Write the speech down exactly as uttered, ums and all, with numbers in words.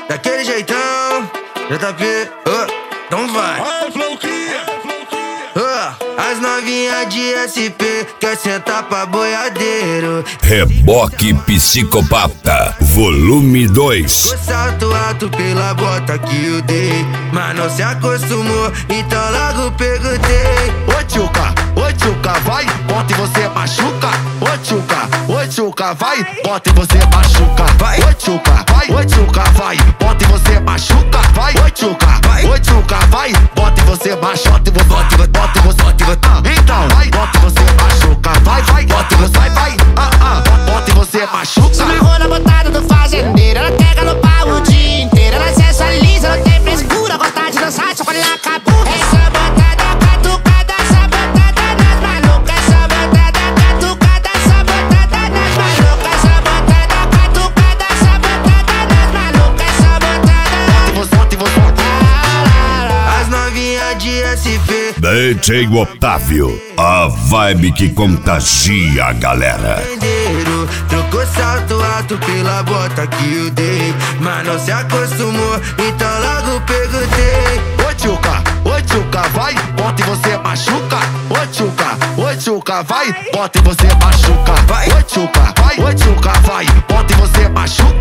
daquele jeitão, J P, oh, então vai. Oh, as novinhas de S P quer sentar pra boiadeiro. Reboque Psicopata, volume dois. O salto alto pela bota que eu dei, mas não se acostumou, então logo perguntei. Ô tchuca, ô tchuca, vai, bota e você machuca. Ô tchuca, ô tchuca, vai, bota e você machuca. Vai. Ô tchuca, vai, ô tchuca, vai, bota e você machuca. Vai, ô tchuca, Vai. ô tchuca, vai, bota e você machuca. Bota e você, bota e você, bota e você. Ah, então, vai, bota e você machuca. Vai, vai, bota e você, vai, vai. Ah, ah, bota e você machuca. Se amarrou na botada do fazendeiro, ela quer galopar o dia inteiro. Ela sensualiza, não tem frescura, gosta de dançar só quando ela acabou. Essa botada catucada, essa botada nas malucas. Essa botada catucada, essa botada nas malucas. Essa botada catucada, essa botada nas malucas. Essa botada. Bota e você, bota e você. As novinhas de S P D J Otávio, a vibe que contagia a galera. boiadeiro, trocou salto alto pela bota que eu dei, mas não se acostumou, então logo perguntei. Ô tchuca, ô tchuca, vai, bota e você machuca. Ô tchuca, ô tchuca, vai, bota e você machuca. Vai. Ô tchuca, vai, ô tchuca, vai, bota e você machuca.